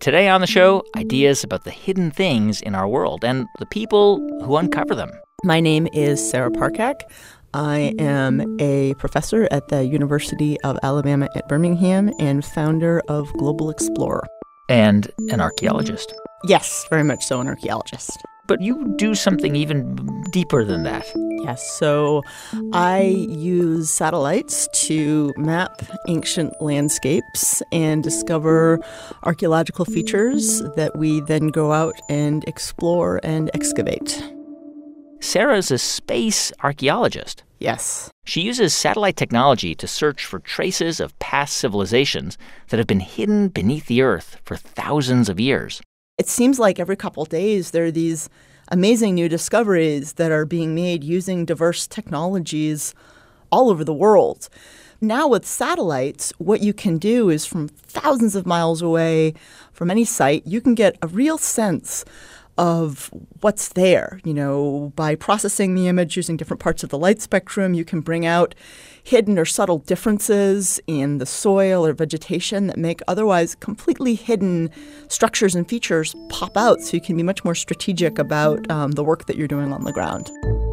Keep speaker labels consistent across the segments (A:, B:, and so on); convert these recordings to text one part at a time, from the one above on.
A: Today on the show, ideas about the hidden things in our world and the people who uncover them.
B: My name is Sarah Parcak. I am a professor at the University of Alabama at Birmingham and founder of Global Explorer.
A: And an archaeologist.
B: Yes, very much so, an archaeologist.
A: But you do something even deeper than that.
B: Yes, so I use satellites to map ancient landscapes and discover archaeological features that we then go out and explore and excavate.
A: Sarah's a space archaeologist.
B: Yes.
A: She uses satellite technology to search for traces of past civilizations that have been hidden beneath the Earth for thousands of years.
B: It seems like every couple of days there are these amazing new discoveries that are being made using diverse technologies all over the world. Now with satellites, what you can do is from thousands of miles away from any site, you can get a real sense of what's there. You know, by processing the image using different parts of the light spectrum, you can bring out hidden or subtle differences in the soil or vegetation that make otherwise completely hidden structures and features pop out, so you can be much more strategic about the work that you're doing on the ground.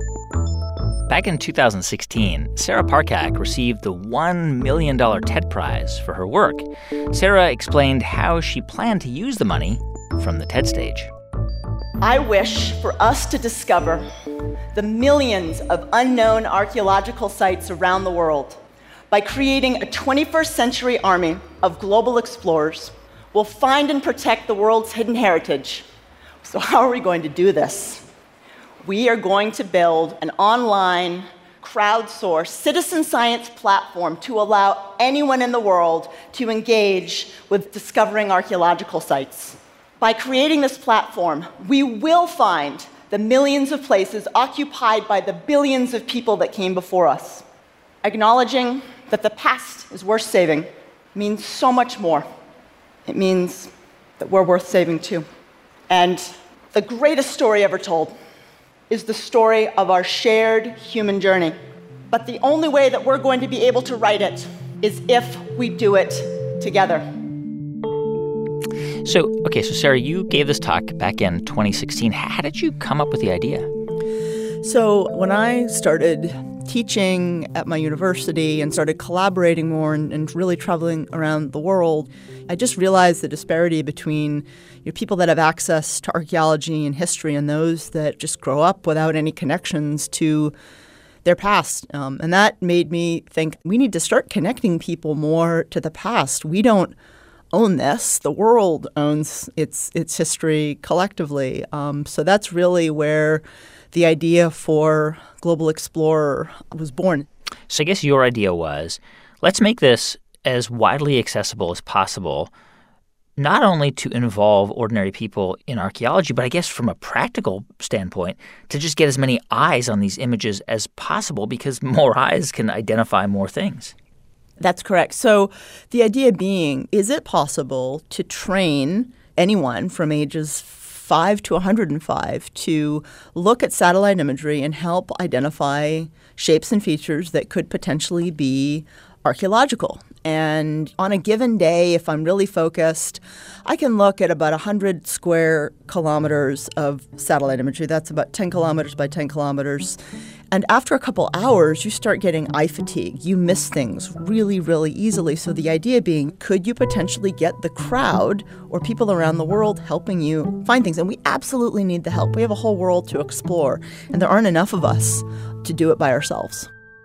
A: Back in 2016, Sarah Parcak received the $1 million TED Prize for her work. Sarah explained how she planned to use the money from the TED stage.
C: I wish for us to discover the millions of unknown archaeological sites around the world. By creating a 21st century army of global explorers, we'll find and protect the world's hidden heritage. So how are we going to do this? We are going to build an online, crowdsourced citizen science platform to allow anyone in the world to engage with discovering archaeological sites. By creating this platform, we will find the millions of places occupied by the billions of people that came before us. Acknowledging that the past is worth saving means so much more. It means that we're worth saving too. And the greatest story ever told is the story of our shared human journey. But the only way that we're going to be able to write it is if we do it together.
A: So Sarah, you gave this talk back in 2016. How did you come up with the idea?
B: So when I started teaching at my university and started collaborating more and really traveling around the world, I just realized the disparity between people that have access to archaeology and history and those that just grow up without any connections to their past. And that made me think we need to start connecting people more to the past. We don't own this. The world owns its history collectively. So that's really where the idea for Global Explorer was born.
A: So I guess your idea was, let's make this as widely accessible as possible, not only to involve ordinary people in archaeology, but I guess from a practical standpoint, to just get as many eyes on these images as possible, because more eyes can identify more things.
B: That's correct. So the idea being, is it possible to train anyone from ages 5 to 105 to look at satellite imagery and help identify shapes and features that could potentially be archaeological? And on a given day, if I'm really focused, I can look at about 100 square kilometers of satellite imagery. That's about 10 kilometers by 10 kilometers. And after a couple hours, you start getting eye fatigue. You miss things really, really easily. So the idea being, could you potentially get the crowd or people around the world helping you find things? And we absolutely need the help. We have a whole world to explore, and there aren't enough of us to do it by ourselves.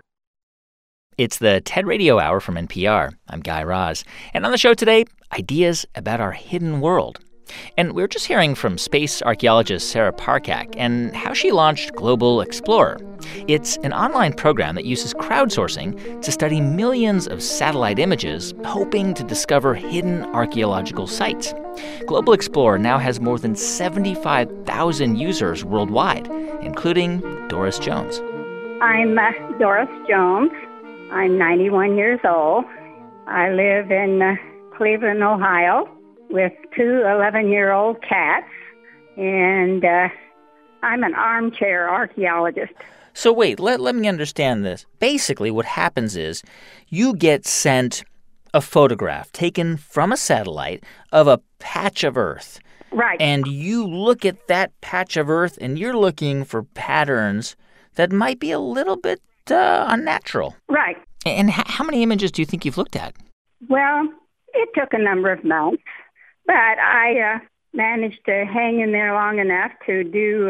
A: It's the TED Radio Hour from NPR. I'm Guy Raz. And on the show today, ideas about our hidden world. And we're just hearing from space archaeologist Sarah Parcak and how she launched Global Explorer. It's an online program that uses crowdsourcing to study millions of satellite images, hoping to discover hidden archaeological sites. Global Explorer now has more than 75,000 users worldwide, including Doris Jones.
D: I'm Doris Jones. I'm 91 years old. I live in Cleveland, Ohio, with two 11-year-old cats, and I'm an armchair archaeologist.
A: So wait, let me understand this. Basically, what happens is you get sent a photograph taken from a satellite of a patch of Earth.
D: Right.
A: And you look at that patch of Earth and you're looking for patterns that might be a little bit unnatural.
D: Right.
A: And how many images do you think you've looked at?
D: Well, it took a number of months, but I managed to hang in there long enough to do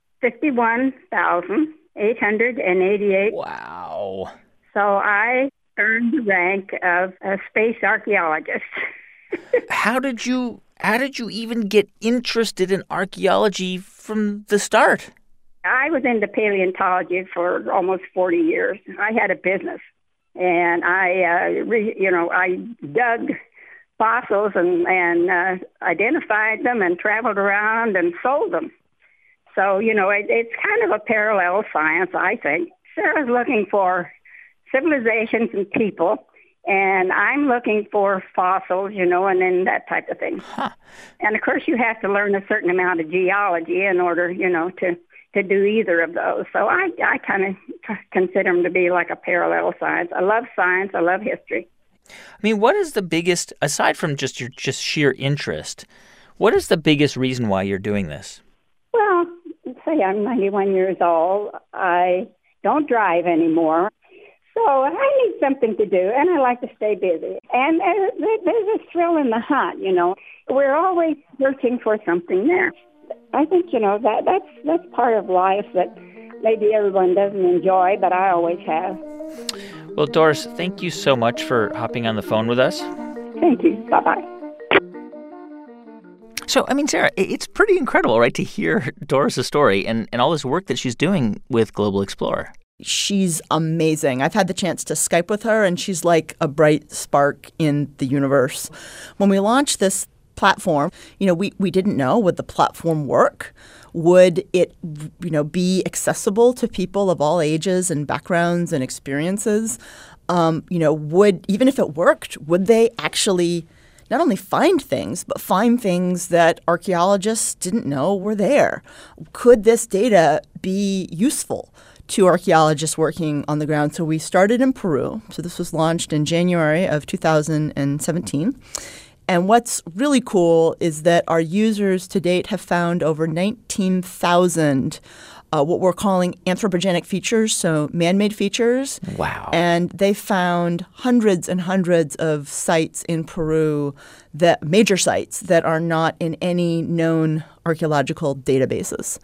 D: 51,888.
A: Wow.
D: So I earned the rank of a space archaeologist.
A: How did you even get interested in archaeology from the start?
D: I was into paleontology for almost 40 years. I had a business, and I dug fossils and identified them and traveled around and sold them. So, it's kind of a parallel science, I think. Sarah's looking for civilizations and people, and I'm looking for fossils, and then that type of thing.
A: Huh.
D: And, of course, you have to learn a certain amount of geology in order, to do either of those. So I kind of consider them to be like a parallel science. I love science. I love history.
A: I mean, what is the biggest, aside from just your sheer interest, what is the biggest reason why you're doing this?
D: Well, say I'm 91 years old. I don't drive anymore. So I need something to do, and I like to stay busy. And there's a thrill in the hunt, We're always searching for something there. I think, that's part of life that maybe everyone doesn't enjoy, but I always have.
A: Well, Doris, thank you so much for hopping on the phone with us.
D: Thank you. Bye-bye.
A: So, I mean, Sarah, it's pretty incredible, right, to hear Doris' story and all this work that she's doing with Global Explorer.
B: She's amazing. I've had the chance to Skype with her, and she's like a bright spark in the universe. When we launched this platform, we didn't know, would the platform work? Would it, be accessible to people of all ages and backgrounds and experiences? Would, even if it worked, would they actually not only find things, but find things that archaeologists didn't know were there? Could this data be useful to archaeologists working on the ground? So we started in Peru. So this was launched in January of 2017. And what's really cool is that our users to date have found over 19,000 what we're calling anthropogenic features, so man-made features.
A: Wow.
B: And they found hundreds and hundreds of sites in Peru, major sites that are not in any known archaeological databases.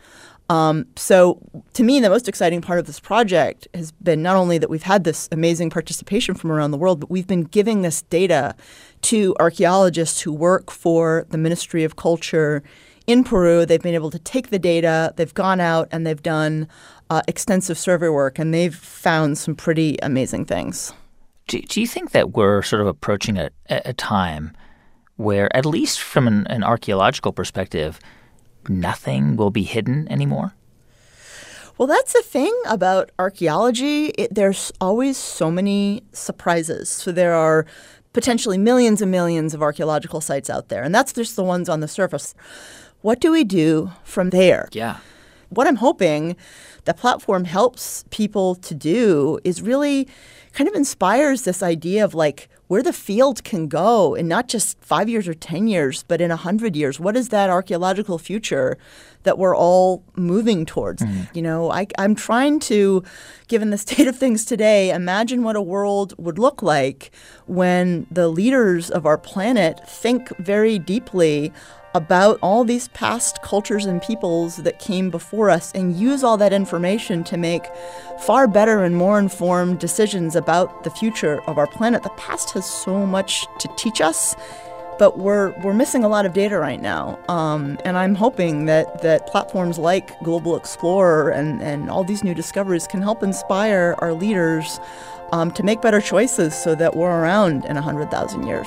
B: So to me, the most exciting part of this project has been not only that we've had this amazing participation from around the world, but we've been giving this data to archaeologists who work for the Ministry of Culture in Peru. They've been able to take the data, they've gone out and they've done extensive survey work, and they've found some pretty amazing things.
A: Do you think that we're sort of approaching a time where, at least from an archaeological perspective, nothing will be hidden anymore?
B: Well, that's the thing about archaeology. There's always so many surprises. So there are potentially millions and millions of archaeological sites out there, and that's just the ones on the surface. What do we do from there?
A: Yeah.
B: What I'm hoping the platform helps people to do is really kind of inspires this idea of like where the field can go in not just 5 years or 10 years, but in 100 years. What is that archaeological future that we're all moving towards? I'm trying to, given the state of things today, imagine what a world would look like when the leaders of our planet think very deeply about all these past cultures and peoples that came before us and use all that information to make far better and more informed decisions about the future of our planet. The past has so much to teach us, but we're missing a lot of data right now. And I'm hoping that platforms like Global Explorer and all these new discoveries can help inspire our leaders to make better choices so that we're around in 100,000 years.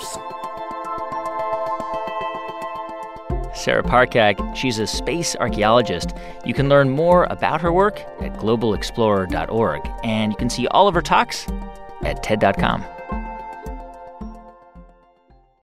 A: Sarah Parcak, she's a space archaeologist. You can learn more about her work at globalexplorer.org, and you can see all of her talks at TED.com.